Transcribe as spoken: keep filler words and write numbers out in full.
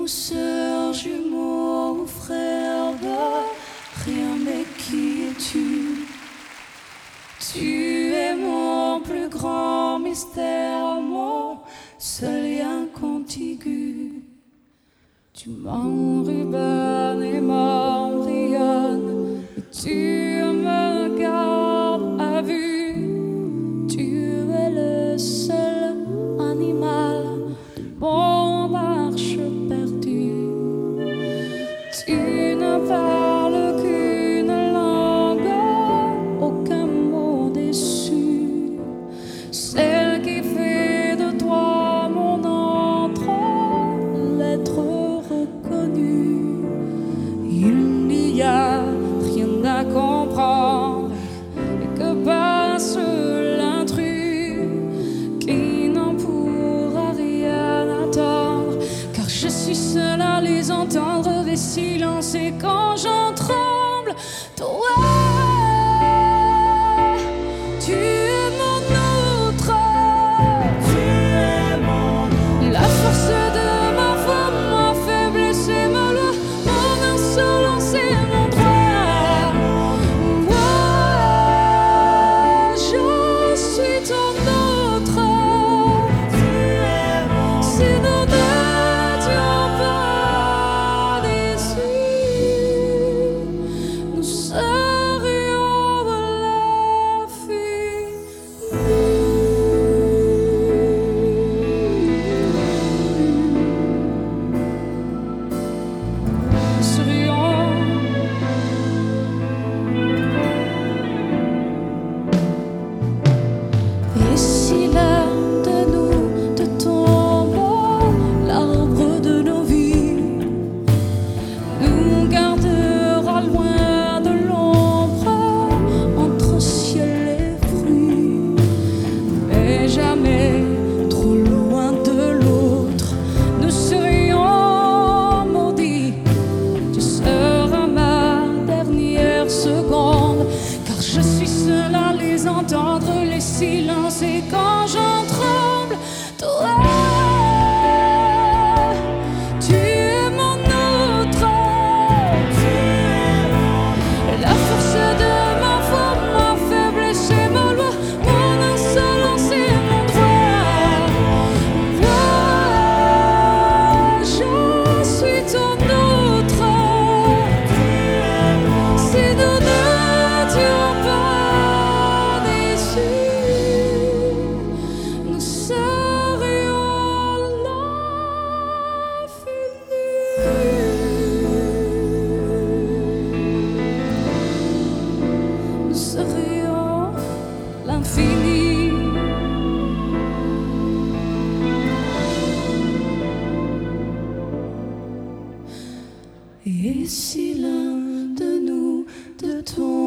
Nos sœurs jumeaux ou frères de rien, mais qui es-tu? Tu es mon plus grand mystère, mon seul lien contigu. Tu m'enrubans et m'embrayonnes, et tu me gardes à vue. Tu es le seul animal de mon marche perdue. Tu ne parles qu'une langue, aucun mot déçu, celle qui fait de toi mon entre l'être reconnu. Il n'y a rien à comprendre et que passe l'intrus qui n'en pourra rien attendre, car je suis seule à les entendre, les silences, et quand j'en tremble, toi tu es mon outre, tu es mon la force de ma foi, ma faiblesse et ma loi, mon insolence et mon droit. Moi, je suis ton autre, tu es mon, si nous n'étions pas déçus, nous serions de l'infini. Nous serions. Et si l'un de nous te tombe, l'arbre de nos vies nous gardera loin de l'ombre entre ciel et fruits, mais jamais trop loin de l'autre. Nous serions maudits. Tu seras ma dernière seconde, car je suis seule à les entendre, les silences, et quand j'en tremble, toi tu es mon autre, tu es la force de ma foi, ma faiblesse et ma loi, mon insolence et mon droit. Moi, je suis ton autre, si nous n'étions pas déçus, nous serions l'infini. Nous serions l'infini. Et si l'un de nous de ton